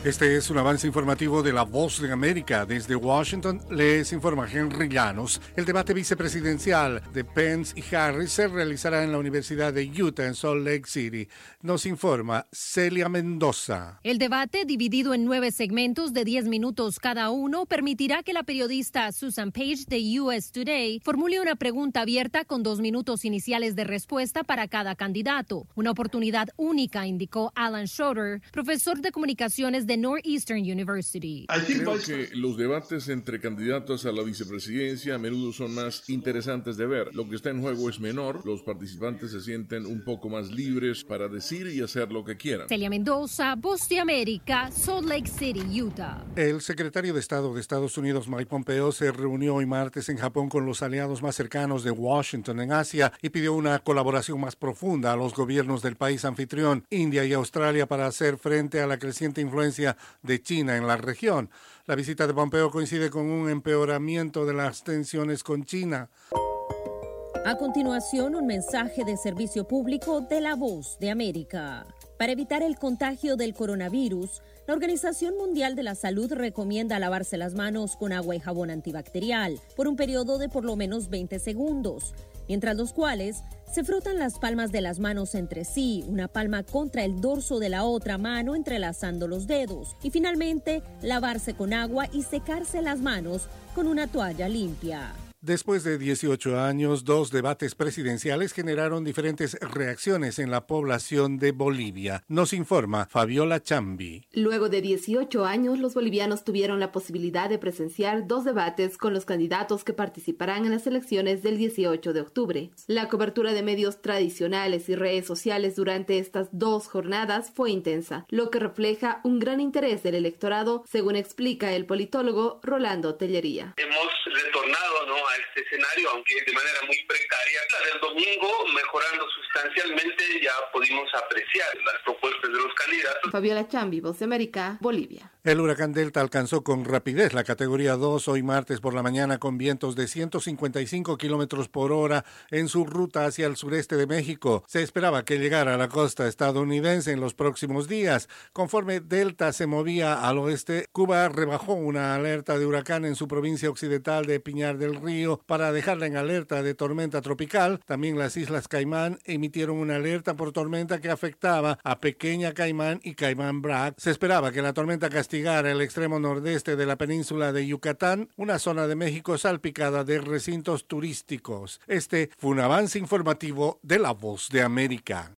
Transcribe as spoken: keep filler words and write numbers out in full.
Este es un avance informativo de La Voz de América. Desde Washington les informa Henry Llanos. El debate vicepresidencial de Pence y Harris se realizará en la Universidad de Utah en Salt Lake City. Nos informa Celia Mendoza. El debate, dividido en nueve segmentos de diez minutos cada uno, permitirá que la periodista Susan Page de U S Today formule una pregunta abierta con dos minutos iniciales de respuesta para cada candidato. Una oportunidad única, indicó Alan Schroeder, profesor de comunicaciones de Northeastern University. Creo que los debates entre candidatos a la vicepresidencia a menudo son más interesantes de ver. Lo que está en juego es menor, los participantes se sienten un poco más libres para decir y hacer lo que quieran. Celia Mendoza, Voz de América, Salt Lake City, Utah. El secretario de Estado de Estados Unidos, Mike Pompeo, se reunió hoy martes en Japón con los aliados más cercanos de Washington en Asia y pidió una colaboración más profunda a los gobiernos del país anfitrión, India y Australia, para hacer frente a la creciente influencia de China en la región. La visita de Pompeo coincide con un empeoramiento de las tensiones con China. A continuación, un mensaje de servicio público de La Voz de América. Para evitar el contagio del coronavirus, la Organización Mundial de la Salud recomienda lavarse las manos con agua y jabón antibacterial por un periodo de por lo menos veinte segundos, mientras los cuales se frotan las palmas de las manos entre sí, una palma contra el dorso de la otra mano entrelazando los dedos, y finalmente lavarse con agua y secarse las manos con una toalla limpia. Después de dieciocho años, dos debates presidenciales generaron diferentes reacciones en la población de Bolivia. Nos informa Fabiola Chambi. Luego de dieciocho años, los bolivianos tuvieron la posibilidad de presenciar dos debates con los candidatos que participarán en las elecciones del dieciocho de octubre. La cobertura de medios tradicionales y redes sociales durante estas dos jornadas fue intensa, lo que refleja un gran interés del electorado, según explica el politólogo Rolando Tellería. Hemos retornado, ¿no?, a este escenario, aunque de manera muy precaria. La del domingo, mejorando sustancialmente, ya pudimos apreciar las propuestas de los candidatos. Fabiola Chambi, Voz de América, Bolivia. El huracán Delta alcanzó con rapidez la categoría dos hoy martes por la mañana con vientos de ciento cincuenta y cinco kilómetros por hora en su ruta hacia el sureste de México. Se esperaba que llegara a la costa estadounidense en los próximos días. Conforme Delta se movía al oeste, Cuba rebajó una alerta de huracán en su provincia occidental de Pinar del Río para dejarla en alerta de tormenta tropical. También las Islas Caimán emitieron una alerta por tormenta que afectaba a Pequeña Caimán y Caimán Brac. Se esperaba que la tormenta castigara el extremo nordeste de la península de Yucatán, una zona de México salpicada de recintos turísticos. Este fue un avance informativo de La Voz de América.